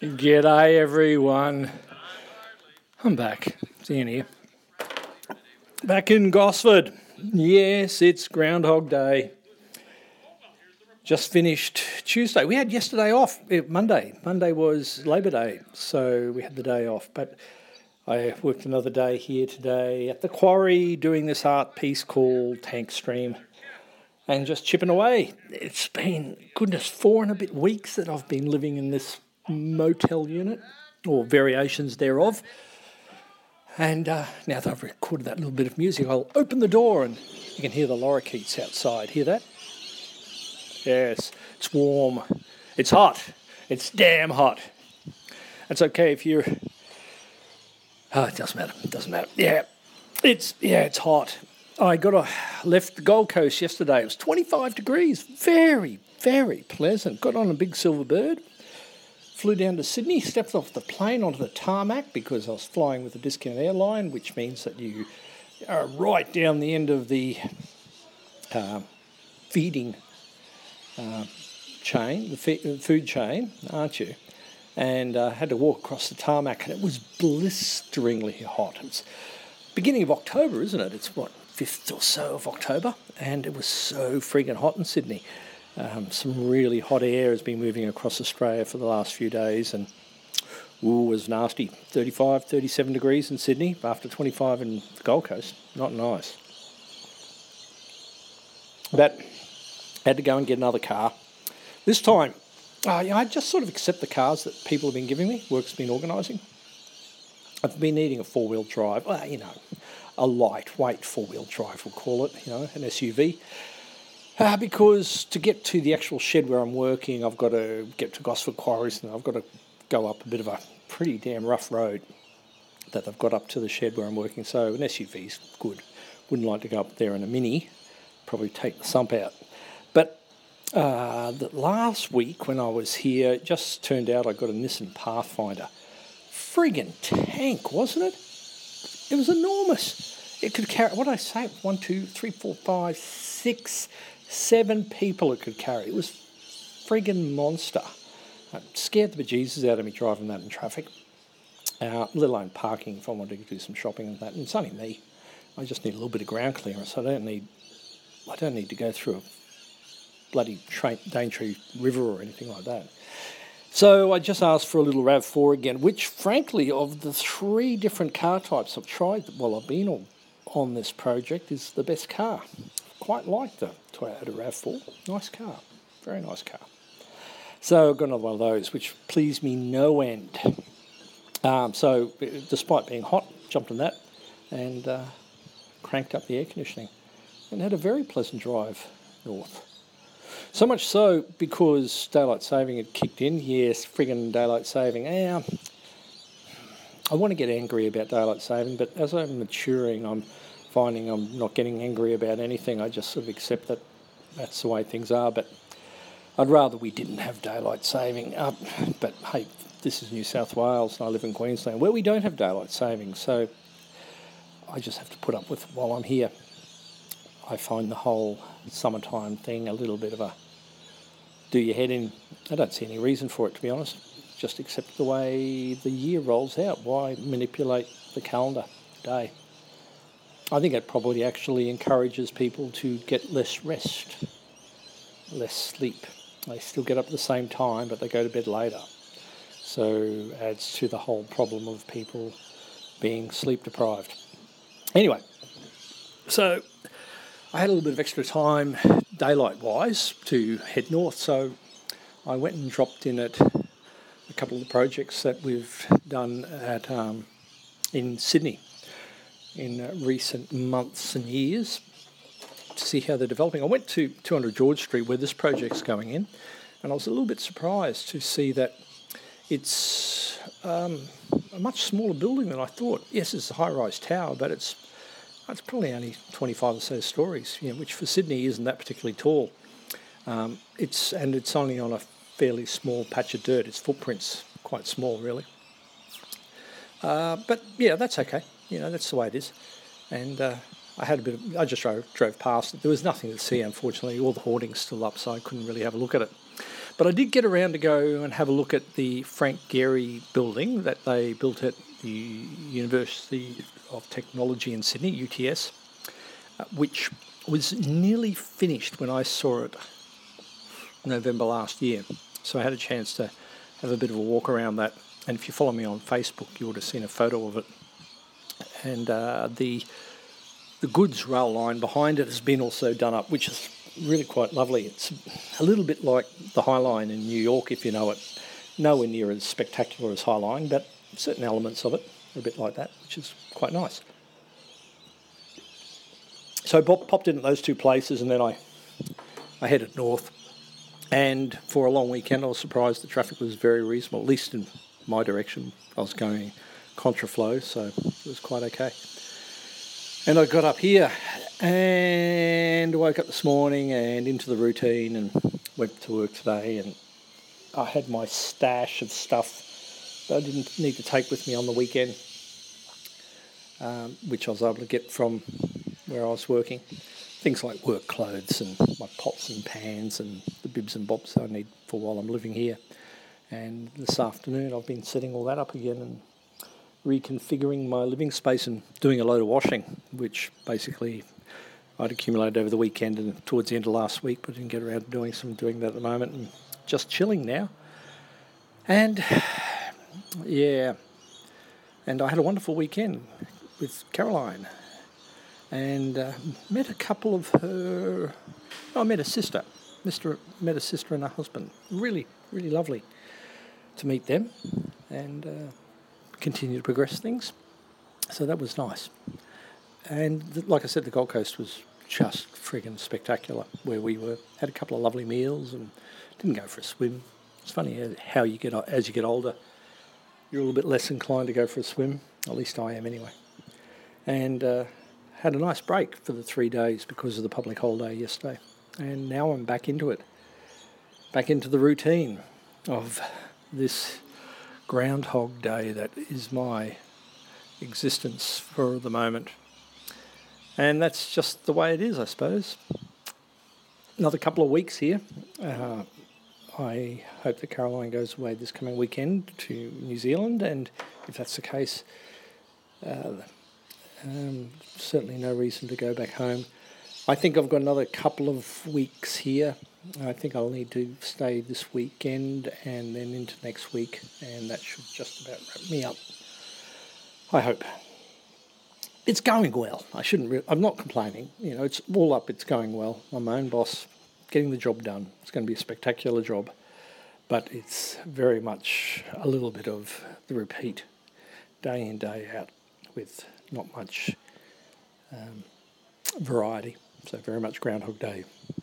G'day everyone. I'm back. It's Ian here. Back in Gosford. Yes, it's Groundhog Day. Just finished Tuesday. We had yesterday off, Monday. Monday was Labor Day, so we had the day off. But I worked another day here today at the quarry doing this art piece called Tank Stream and just chipping away. It's been, goodness, 4 and a bit weeks that I've been living in this motel unit, or variations thereof. And now that I've recorded that little bit of music, I'll open the door and you can hear the lorikeets outside. Hear that? Yes, it's warm. It's hot. It's damn hot. It's okay if you're... Oh, it doesn't matter. It doesn't matter. It's hot. I left the Gold Coast yesterday. It was 25 degrees. Very, very pleasant. Got on a big silver bird. Flew down to Sydney, stepped off the plane onto the tarmac because I was flying with a discount airline, which means that you are right down the end of the feeding chain, the food chain, aren't you? And I had to walk across the tarmac, and it was blisteringly hot. It's beginning of October, isn't it? It's 5th or so of October, and it was so friggin' hot in Sydney. Some really hot air has been moving across Australia for the last few days, and it was nasty. 35, 37 degrees in Sydney after 25 in the Gold Coast. Not nice. But had to go and get another car. This time, I just sort of accept the cars that people have been giving me, work's been organising. I've been needing a four-wheel drive, a lightweight four-wheel drive, we'll call it, an SUV. Because to get to the actual shed where I'm working, I've got to get to Gosford Quarries, and I've got to go up a bit of a pretty damn rough road that they've got up to the shed where I'm working. So an SUV's good. Wouldn't like to go up there in a Mini, probably take the sump out. But the last week when I was here, it just turned out I got a Nissan Pathfinder. Friggin' tank, wasn't it? It was enormous. It could carry, 1, 2, 3, 4, 5, 6, 7 people it could carry. It was friggin' monster. It scared the bejesus out of me driving that in traffic, let alone parking if I wanted to do some shopping and that. And it's only me. I just need a little bit of ground clearance. I don't need to go through a bloody Daintree River or anything like that. So I just asked for a little RAV4 again, which frankly of the 3 different car types I've tried while I've been on this project is the best car. Quite like the Toyota RAV4. Nice car. Very nice car. So I've got another one of those, which pleased me no end. So despite being hot, jumped on that and cranked up the air conditioning and had a very pleasant drive north. So much so because daylight saving had kicked in. Yes, friggin' daylight saving. I want to get angry about daylight saving, but as I'm maturing, I'm finding I'm not getting angry about anything. I just sort of accept that that's the way things are. But I'd rather we didn't have daylight saving. But hey, this is New South Wales and I live in Queensland where we don't have daylight saving. So I just have to put up with it while I'm here. I find the whole summertime thing a little bit of a do your head in. I don't see any reason for it, to be honest. Just accept the way the year rolls out. Why manipulate the calendar day? I think it probably actually encourages people to get less rest, less sleep. They still get up at the same time, but they go to bed later. So adds to the whole problem of people being sleep deprived. Anyway, so I had a little bit of extra time daylight-wise to head north, so I went and dropped in at a couple of the projects that we've done at in Sydney in recent months and years to see how they're developing. I went to 200 George Street where this project's going in, and I was a little bit surprised to see that it's a much smaller building than I thought. Yes, it's a high-rise tower, but it's probably only 25 or so stories, which for Sydney isn't that particularly tall. It's only on a fairly small patch of dirt. Its footprint's quite small, really. But yeah, that's okay. That's the way it is. And I just drove past it. There was nothing to see, unfortunately. All the hoarding's still up, so I couldn't really have a look at it. But I did get around to go and have a look at the Frank Gehry building that they built at the University of Technology in Sydney, UTS, which was nearly finished when I saw it November last year. So I had a chance to have a bit of a walk around that. And if you follow me on Facebook, you would have seen a photo of it. And the goods rail line behind it has been also done up, which is really quite lovely. It's a little bit like the High Line in New York, if you know it. Nowhere near as spectacular as High Line, but certain elements of it are a bit like that, which is quite nice. So Bob popped in at those two places, and then I headed north. And for a long weekend, I was surprised the traffic was very reasonable, at least in my direction. I was going contraflow, so it was quite okay. And I got up here and woke up this morning and into the routine and went to work today, and I had my stash of stuff that I didn't need to take with me on the weekend, which I was able to get from where I was working. Things like work clothes and my pots and pans and the bibs and bobs I need for while I'm living here. And this afternoon I've been setting all that up again and reconfiguring my living space and doing a load of washing, which basically I'd accumulated over the weekend and towards the end of last week, but didn't get around to doing that at the moment, and just chilling now. And yeah, and I had a wonderful weekend with Caroline, and met a couple of her. I met a sister. Met a sister and her husband. Really, really lovely to meet them, and continue to progress things. So that was nice. And like I said, the Gold Coast was just friggin' spectacular where we were. Had a couple of lovely meals and didn't go for a swim. It's funny how you get, as you get older, you're a little bit less inclined to go for a swim. At least I am anyway. And had a nice break for the 3 days because of the public holiday yesterday. And now I'm back into it. Back into the routine of this Groundhog Day that is my existence for the moment. And that's just the way it is, I suppose. Another couple of weeks here. I hope that Caroline goes away this coming weekend to New Zealand, and if that's the case, certainly no reason to go back home. I think I've got another couple of weeks here. I think I'll need to stay this weekend and then into next week, and that should just about wrap me up. I hope. It's going well. I'm not complaining. It's all up. It's going well. I'm my own boss, getting the job done. It's going to be a spectacular job, but it's very much a little bit of the repeat, day in, day out, with not much variety. So very much Groundhog Day.